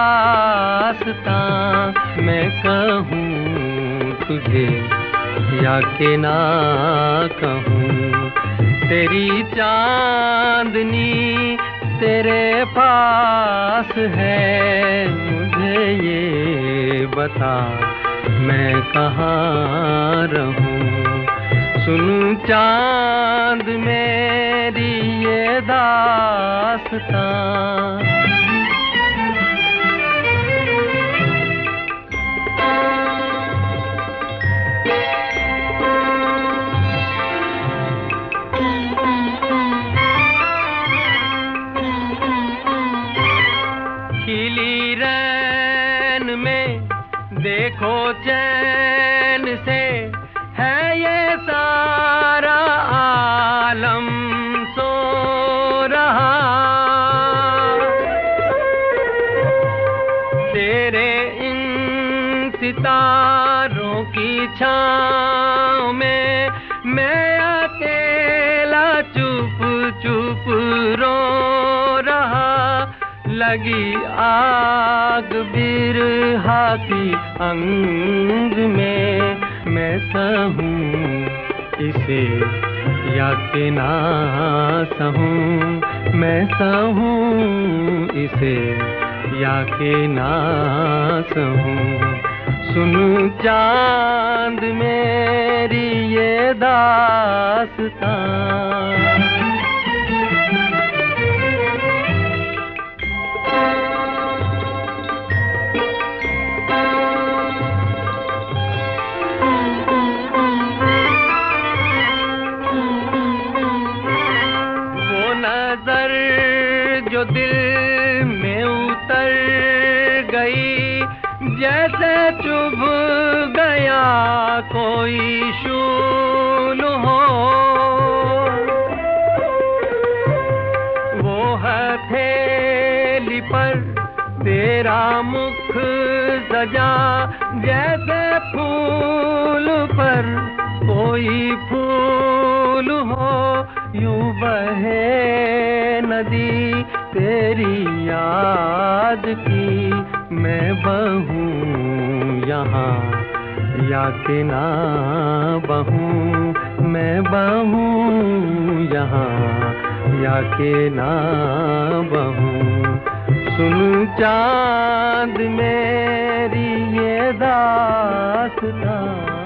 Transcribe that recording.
दास्तां मैं कहूँ तुझे या के ना कहूँ। तेरी चांदनी तेरे पास है, मुझे ये बता मैं कहाँ रहूं। सुनूं चांद मेरी ये दास्तां। खिली रैन में देखो चैन से है ये सारा आलम सो रहा। तेरे इन सितारों की छाँव में मैं अकेला चुप चुप रो रहा। लगी आग बिरहा की अंग में, मैं सहूं इसे या के ना सहूं। मैं सहूं इसे या के ना सहूं। सुनूं चांद मेरी ये दास्तां। नजर जो दिल में उतर गई, जैसे चुभ गया कोई शूल हो। वो हथेली पर तेरा मुख सजा, जैसे फूल पर कोई फूल हो। यूं बहे नदी तेरी याद की, मैं बहूं यहाँ या के ना बहूं। मैं बहूं यहाँ या के ना बहूं। सुनूं चांद मेरी ये दास्तां।